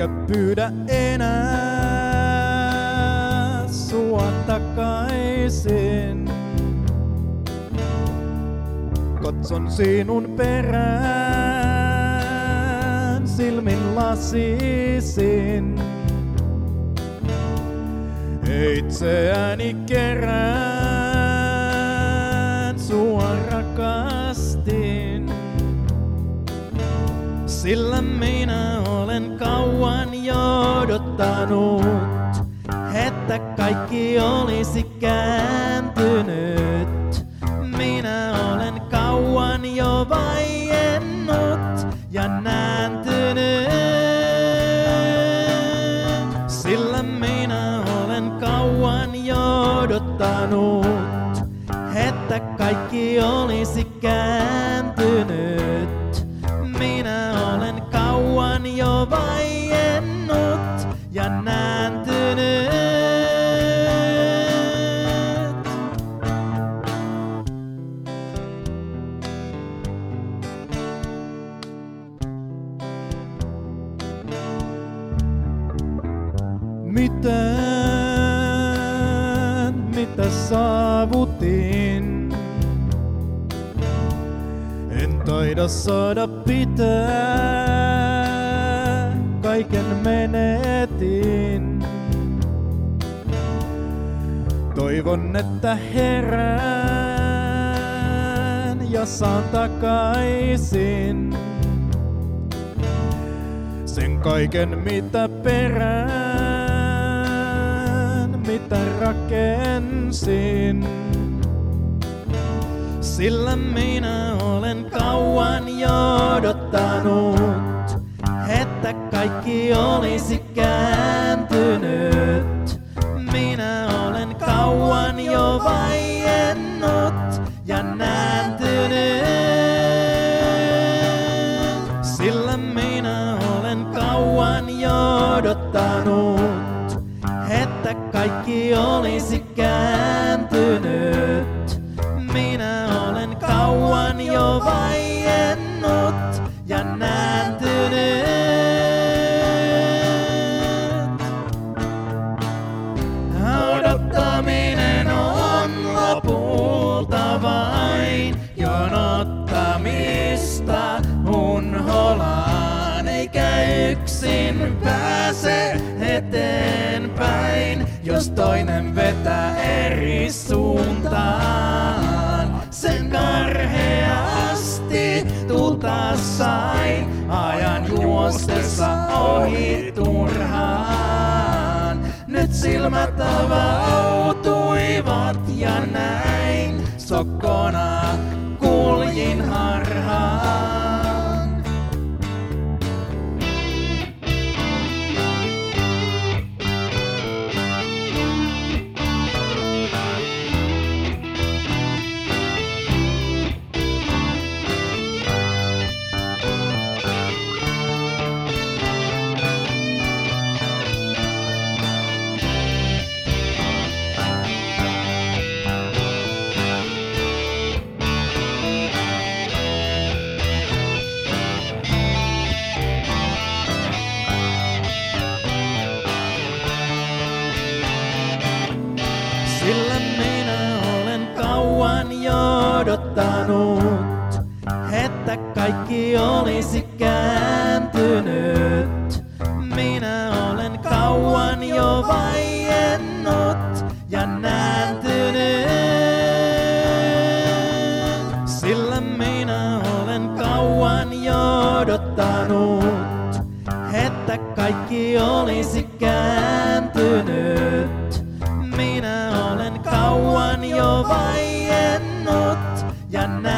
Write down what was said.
enkä pyydä enää sua takaisin. Katson sinun perään silmin lasisin. Itseäni kerään sua rakastin. Sillä minä olen kauan jo odottanut, että kaikki olisi kääntynyt. Minä olen kauan jo vaiennut ja nääntynyt. Sillä minä olen kauan jo odottanut, että kaikki olisi kääntynyt. Minä olen kauan jo vaiennut ja nääntynyt. Mitä saavutin? En taida saada pitää, kaiken menetin. Toivon, että herään ja saan takaisin sen kaiken, mitä perään, mitä rakensin. Sillä minä olen kauan jo odottanut, että kaikki olisi kääntynyt. Minä olen kauan jo vaiennut ja nääntynyt. Sillä minä olen kauan jo odottanut, että kaikki olisi kääntynyt. Minä olen kauan jo vaiennut ja nääntynyt. Odottaminen on lopulta vain jonottamista unholaan, eikä yksin pääse eteenpäin, jos toinen vetää eri suuntaan. Sen karheasti tulta sain ajan juostessa ohi turhaan. Nyt silmät avautuivat ja näin sokkona kuljin harhaan. Sillä minä olen kauan jo odottanut, että kaikki olisi kääntynyt. Minä olen kauan jo vaiennut ja nääntynyt. Sillä minä olen kauan jo odottanut, että kaikki olisi kääntynyt. Minä olen kauan jo vaiennut ja